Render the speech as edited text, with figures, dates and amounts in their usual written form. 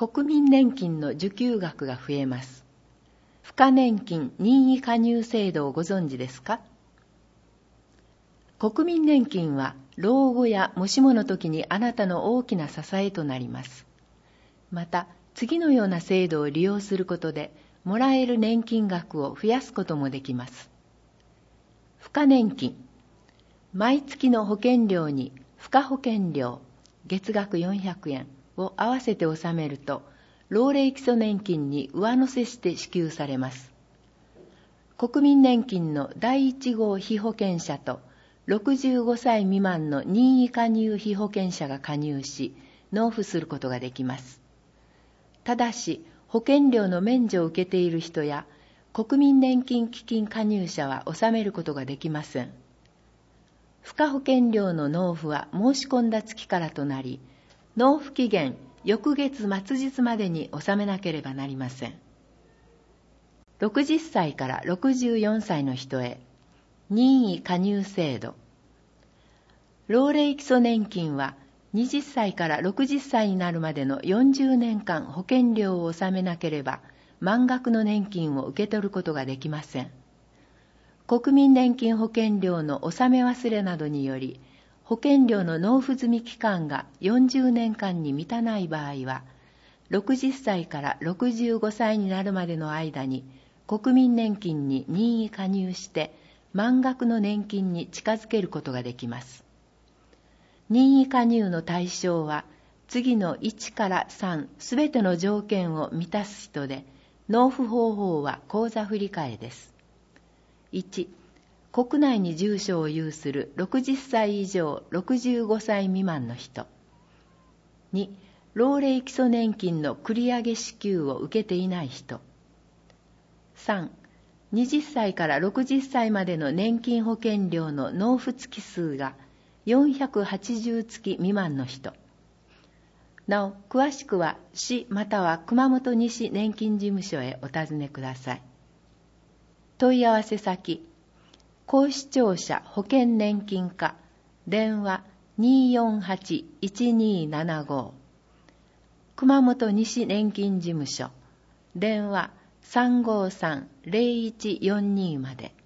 国民年金の受給額が増えます。付加年金任意加入制度をご存知ですか？国民年金は老後やもしもの時にあなたの大きな支えとなります。また、次のような制度を利用することで、もらえる年金額を増やすこともできます。付加年金。毎月の保険料に付加保険料、月額400円を合わせて納めると、老齢基礎年金に上乗せして支給されます。国民年金の第1号被保険者と65歳未満の任意加入被保険者が加入し、納付することができます。ただし、保険料の免除を受けている人や国民年金基金加入者は納めることができません。付加保険料の納付は申し込んだ月からとなり、納付期限翌月末日までに納めなければなりません。60歳から64歳の人へ、任意加入制度。老齢基礎年金は20歳から60歳になるまでの40年間保険料を納めなければ満額の年金を受け取ることができません。国民年金保険料の納め忘れなどにより保険料の納付済み期間が40年間に満たない場合は、60歳から65歳になるまでの間に国民年金に任意加入して満額の年金に近づけることができます。任意加入の対象は次の1から3すべての条件を満たす人で、納付方法は口座振替です。1、国内に住所を有する60歳以上65歳未満の人。2、老齢基礎年金の繰り上げ支給を受けていない人。3、20歳から60歳までの年金保険料の納付月数が480月未満の人。なお、詳しくは市または熊本西年金事務所へお尋ねください。問い合わせ先、高視聴者保険年金課、電話 248-1275。熊本西年金事務所、電話 353-0142 まで。